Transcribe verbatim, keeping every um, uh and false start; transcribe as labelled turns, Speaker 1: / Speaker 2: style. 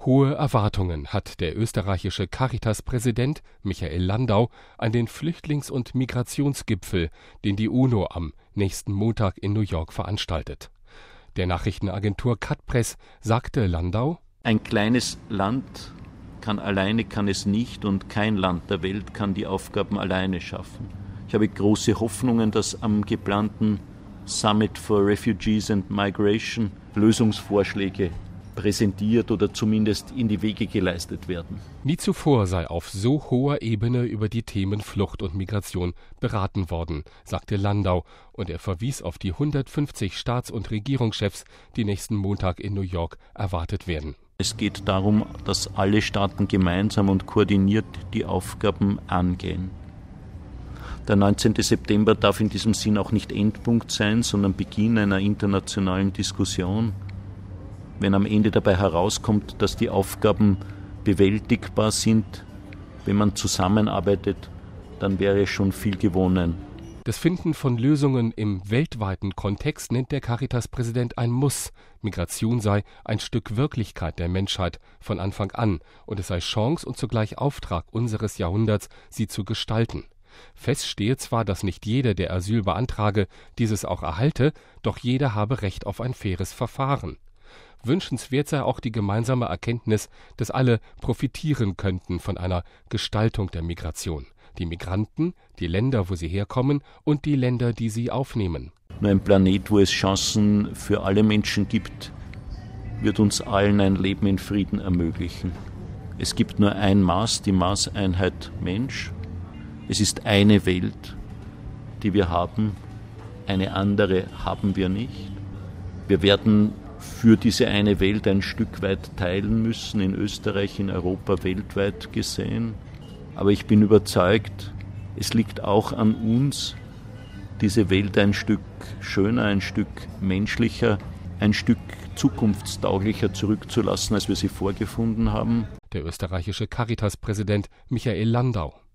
Speaker 1: Hohe Erwartungen hat der österreichische Caritas-Präsident Michael Landau an den Flüchtlings- und Migrationsgipfel, den die UNO am nächsten Montag in New York veranstaltet. Der Nachrichtenagentur Cutpress sagte Landau:
Speaker 2: Ein kleines Land kann alleine kann es nicht und kein Land der Welt kann die Aufgaben alleine schaffen. Ich habe große Hoffnungen, dass am geplanten Summit for Refugees and Migration Lösungsvorschläge präsentiert oder zumindest in die Wege geleistet werden.
Speaker 1: Nie zuvor sei auf so hoher Ebene über die Themen Flucht und Migration beraten worden, sagte Landau, und er verwies auf die hundertfünfzig Staats- und Regierungschefs, die nächsten Montag in New York erwartet werden.
Speaker 2: Es geht darum, dass alle Staaten gemeinsam und koordiniert die Aufgaben angehen. Der neunzehnte September darf in diesem Sinn auch nicht Endpunkt sein, sondern Beginn einer internationalen Diskussion. Wenn am Ende dabei herauskommt, dass die Aufgaben bewältigbar sind, wenn man zusammenarbeitet, dann wäre schon viel gewonnen.
Speaker 1: Das Finden von Lösungen im weltweiten Kontext nennt der Caritas-Präsident ein Muss. Migration sei ein Stück Wirklichkeit der Menschheit von Anfang an und es sei Chance und zugleich Auftrag unseres Jahrhunderts, sie zu gestalten. Fest stehe zwar, dass nicht jeder, der Asyl beantrage, dieses auch erhalte, doch jeder habe Recht auf ein faires Verfahren. Wünschenswert sei auch die gemeinsame Erkenntnis, dass alle profitieren könnten von einer Gestaltung der Migration. Die Migranten, die Länder, wo sie herkommen und die Länder, die sie aufnehmen.
Speaker 2: Nur ein Planet, wo es Chancen für alle Menschen gibt, wird uns allen ein Leben in Frieden ermöglichen. Es gibt nur ein Maß, die Maßeinheit Mensch. Es ist eine Welt, die wir haben, eine andere haben wir nicht. Wir werden für diese eine Welt ein Stück weit teilen müssen, in Österreich, in Europa, weltweit gesehen. Aber ich bin überzeugt, es liegt auch an uns, diese Welt ein Stück schöner, ein Stück menschlicher, ein Stück zukunftstauglicher zurückzulassen, als wir sie vorgefunden haben.
Speaker 1: Der österreichische Caritas-Präsident Michael Landau.